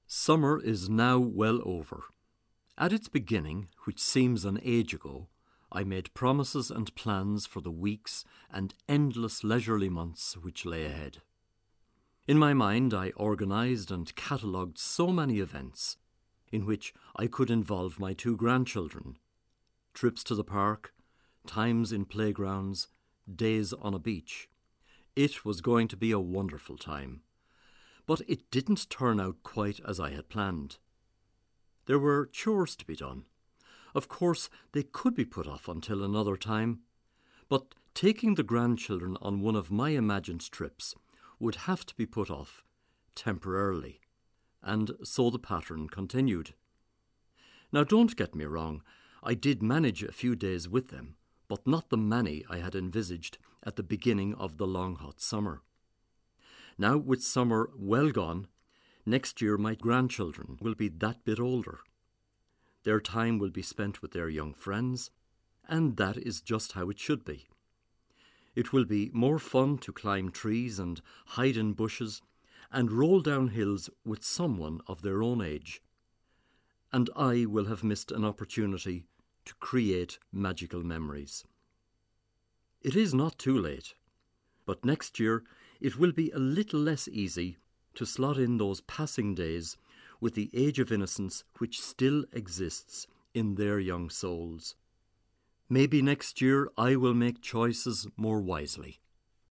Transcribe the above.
Summer is now well over. At its beginning, which seems an age ago, I made promises and plans for the weeks and endless leisurely months which lay ahead. In my mind, I organised and catalogued so many events in which I could involve my two grandchildren. Trips to the park, times in playgrounds, days on a beach. It was going to be a wonderful time. But it didn't turn out quite as I had planned. There were chores to be done. Of course, they could be put off until another time, but taking the grandchildren on one of my imagined trips would have to be put off temporarily, and so the pattern continued. Now, don't get me wrong, I did manage a few days with them, but not the many I had envisaged at the beginning of the long hot summer. Now, with summer well gone, next year my grandchildren will be that bit older. Their time will be spent with their young friends, and that is just how it should be. It will be more fun to climb trees and hide in bushes and roll down hills with someone of their own age. And I will have missed an opportunity to create magical memories. It is not too late, but next year it will be a little less easy to slot in those passing days with the age of innocence which still exists in their young souls. Maybe next year I will make choices more wisely.